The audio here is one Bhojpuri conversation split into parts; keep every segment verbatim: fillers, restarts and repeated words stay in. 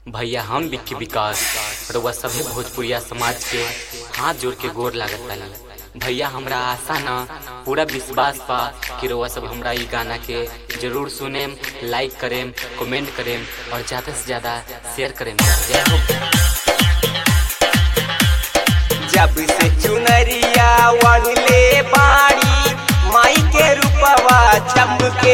भैया हम विक्की विकास रउआ सभे भोजपुरिया समाज के हाथ जोड़ के गोर लागत तानी। भैया हमरा आशा ना पूरा विश्वास बा कि रउआ सब हमरा ई गाना के जरूर सुनेम, लाइक करेम, कमेंट करेम और ज़्यादा से ज़्यादा शेयर करेम। जय हो। जब से चुनरिया वढ़ले बाड़ी माई के रूपवा चमके,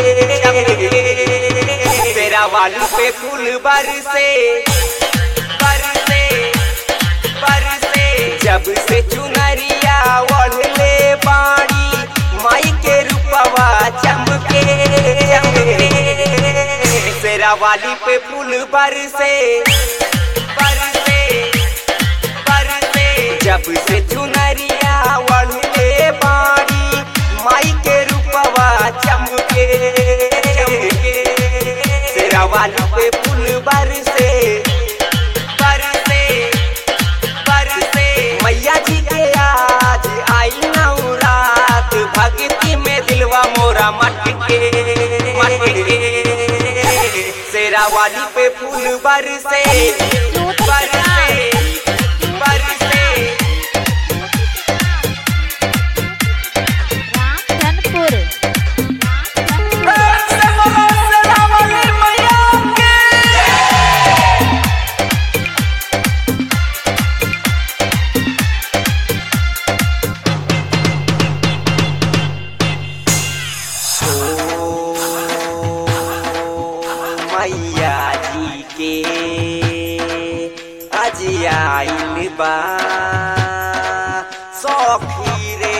तेरा वाली पे फूल बरसे बरसे बरसे। जब से चुनरिया वढ़ले बाड़ी माई के रूपवा चमके, तेरा वाली पे फूल बरसे बरसे बरसे। जब से चुनरिया वढ़ले बाड़ी माई के रूपवा चमके, तेरा वाली पे फूल बरसे बरसे बरसे। मैया जी के आज आई नवरात, भक्ति में दिलवा मोरा मटके मटके। तेरा वाली पे फूल बरसे बरसे बरसे। मैया जी के आज आइल बा सखी रे,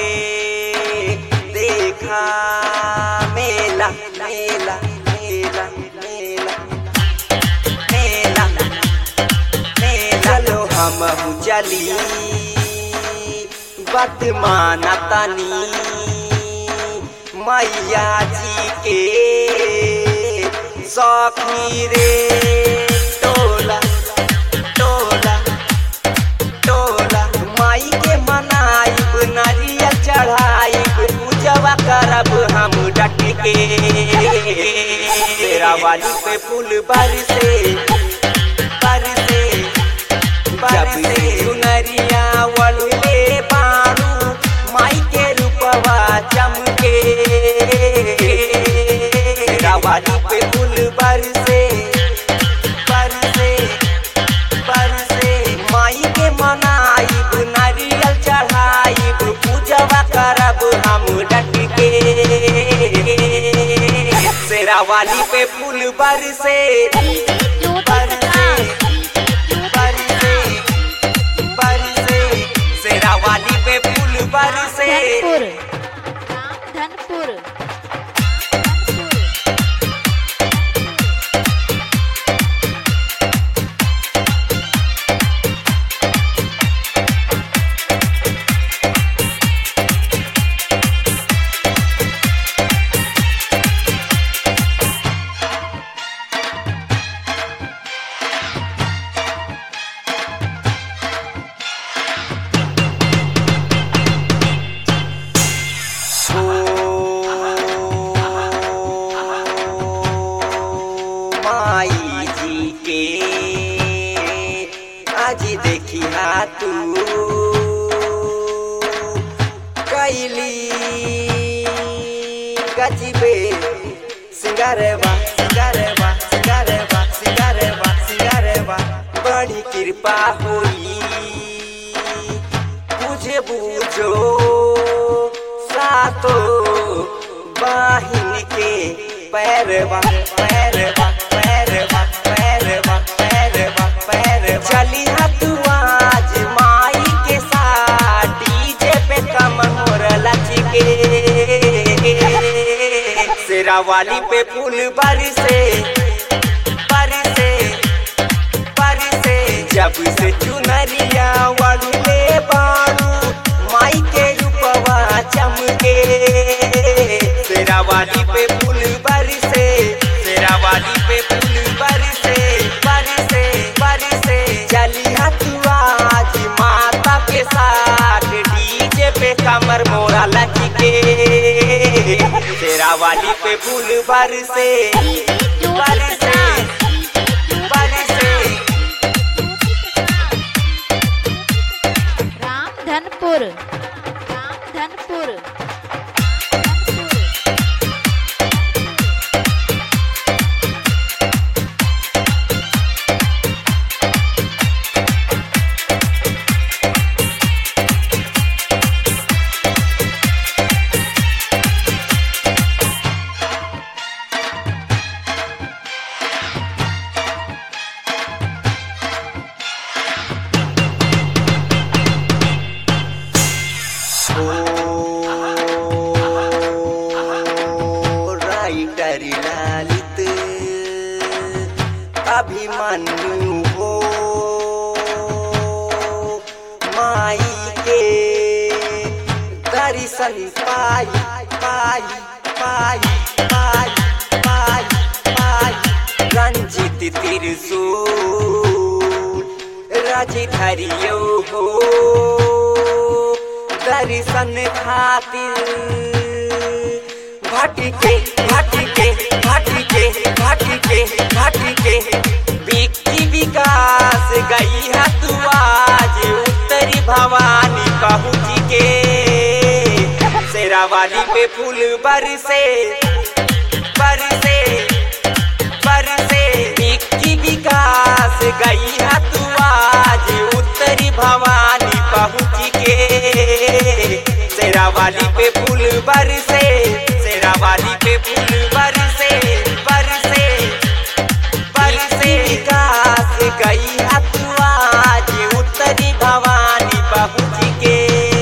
देखा मेला मेला मेला मेला मेला मेला। चलो हम चली बात माना तानी मैया जी के सखी रे। टोला टोला टोला माई के मनाइब, नारियल चढ़ाइब, पूजवा करब हम डट के। तेरा वाली पे फूल बरसे बरसे बरसे। चुनरिया वढ़ले बारू माई के रूपवा चमके, तेरा वाली पे फूल बरसे बरसे बरसे। माई के मनाइब, नारियल चढ़ाइब, पूजवा करब हम डट के। तेरा वाली पे फूल बरसे बरसे बरसे बरसे। तेरा वाली पे फूल बरसे। धनपुर माई जी के आज देखी तू कैली गजबे सिंगारवा सिंगारवा सिंगारवा सिंगारवा सिंगारवा। बड़ी कृपा होई बुझे बूझो सातो बाहिन के पैरवा पैरवा पैरवा पैरवा पैरवा पैरवा। चली तू आज माई के साथ डीजे पे कमर मोर लचके, तेरा वाली पे फूल बरसे बरसे बरसे। जब से चुनरिया वढ़ले बारू माई के रूपवा चमके, तेरा वाली पे फूल बरसे तेरा वाली पे फूल बरसे बरसे बरसे। चली तू आज माता के साथ डीजे पे कमर मोरा लचके, तेरा वाली पे फूल बरसे बरसे बरसे। अभिमन्यु हो माई के दर्शन पाई पाई पाई पाई पाई पाई रंजित त्रिशूल राजधरियो हो दर्शन खातिर भटके भटके भटके भटके भटके विक्की विकास गई है तू आज उत्तरी भवानी पहुँच के शेरावाली पे फूल बरसे बरसे बरसे विक्की विकास गई है तू आज उत्तरी भवानी पहुँच के शेरावाली पे फूल बरसे शेरावाली पे फूल बरसे बरसे बरसे विकास गई है तू आज उत्तरी भवानी पहुँच के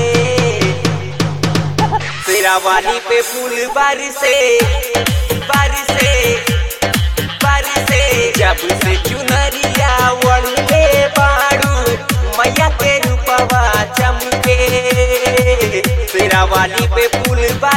शेरावाली पे फूल बरसे बरसे बरसे जब से चुनरिया वड़ले बाड़ू मैया के रूपवा चमके शेरावाली पे फूल